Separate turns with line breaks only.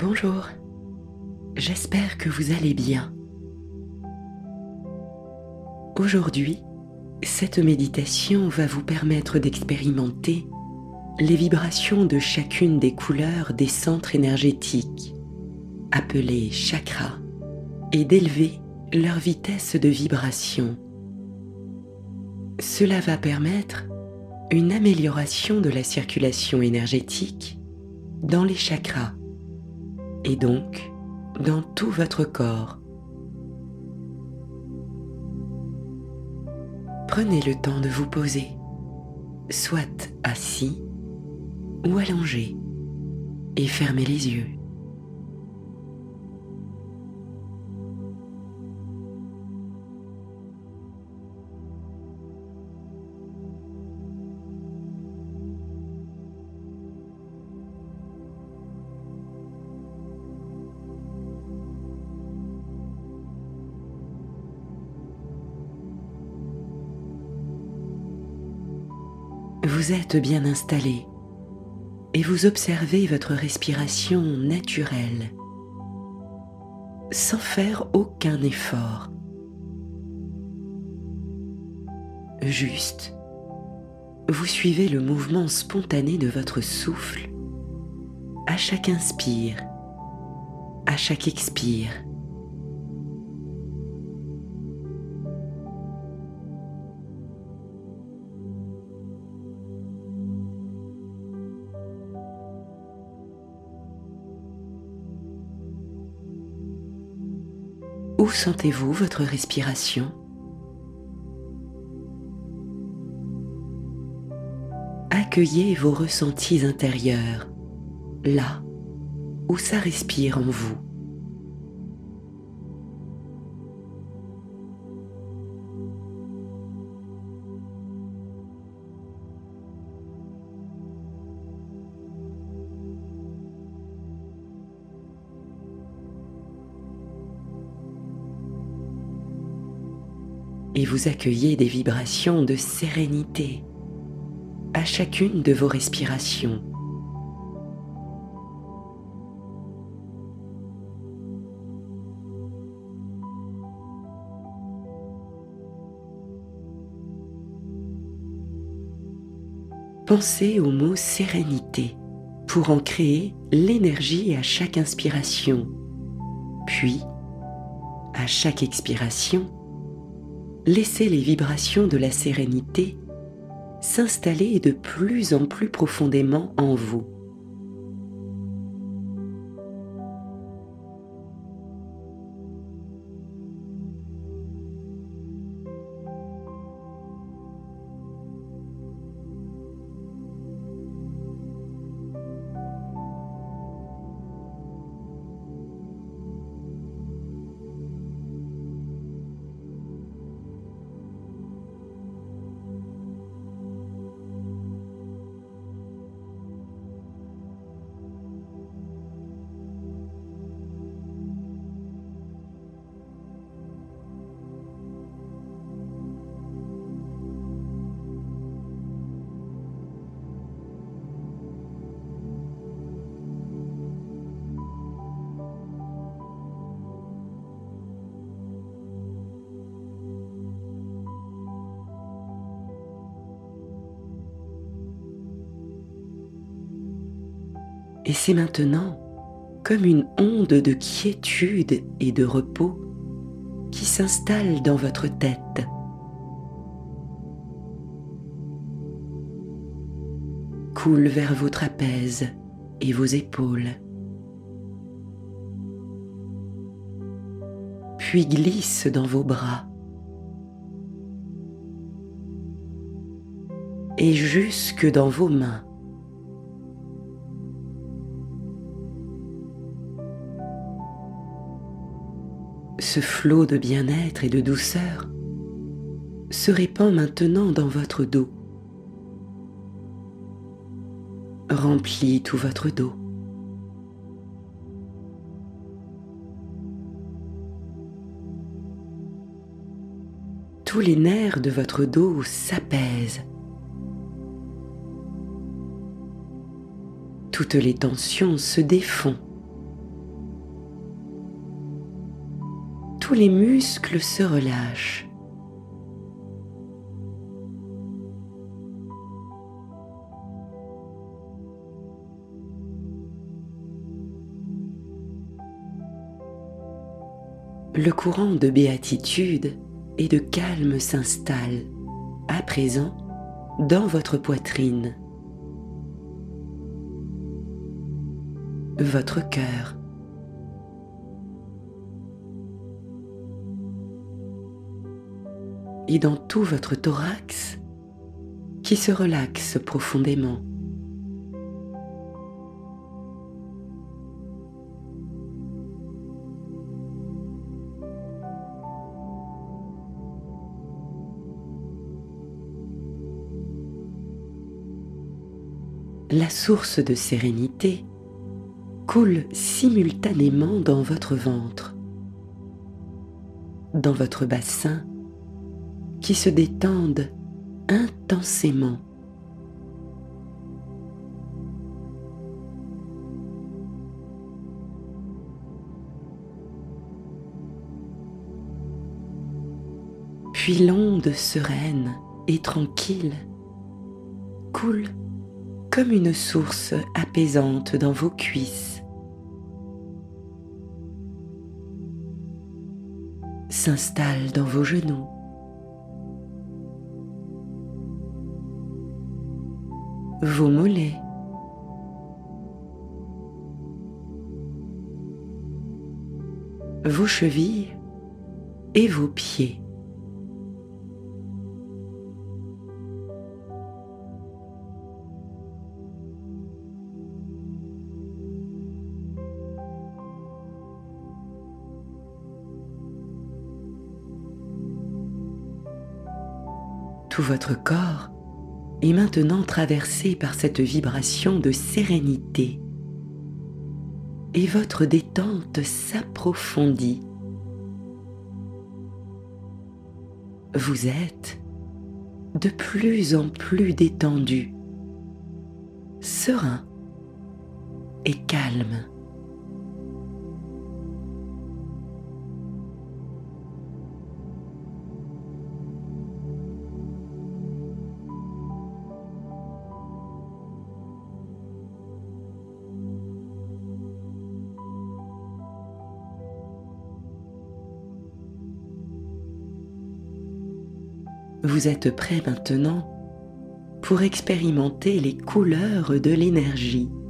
Bonjour, j'espère que vous allez bien. Aujourd'hui, cette méditation va vous permettre d'expérimenter les vibrations de chacune des couleurs des centres énergétiques, appelés chakras, et d'élever leur vitesse de vibration. Cela va permettre une amélioration de la circulation énergétique dans les chakras et donc dans tout votre corps. Prenez le temps de vous poser, soit assis ou allongé, et fermez les yeux. Vous êtes bien installé et vous observez votre respiration naturelle, sans faire aucun effort. Juste, vous suivez le mouvement spontané de votre souffle à chaque inspire, à chaque expire. Où sentez-vous votre respiration ? Accueillez vos ressentis intérieurs, là où ça respire en vous. Et vous accueillez des vibrations de sérénité à chacune de vos respirations. Pensez au mot sérénité pour en créer l'énergie à chaque inspiration, puis à chaque expiration, laissez les vibrations de la sérénité s'installer de plus en plus profondément en vous. Et c'est maintenant comme une onde de quiétude et de repos qui s'installe dans votre tête. Coule vers vos trapèzes et vos épaules, puis glisse dans vos bras et jusque dans vos mains. Ce flot de bien-être et de douceur se répand maintenant dans votre dos, remplit tout votre dos. Tous les nerfs de votre dos s'apaisent. Toutes les tensions se défont tous les muscles se relâchent. Le courant de béatitude et de calme s'installe, à présent, dans votre poitrine, votre cœur, et dans tout votre thorax qui se relaxe profondément. La source de sérénité coule simultanément dans votre ventre, dans votre bassin qui se détendent intensément. Puis l'onde sereine et tranquille coule comme une source apaisante dans vos cuisses, s'installe dans vos genoux, vos mollets, vos chevilles et vos pieds. Tout votre corps est maintenant traversé par cette vibration de sérénité et votre détente s'approfondit. Vous êtes de plus en plus détendu, serein et calme. Vous êtes prêt maintenant pour expérimenter les couleurs de l'énergie.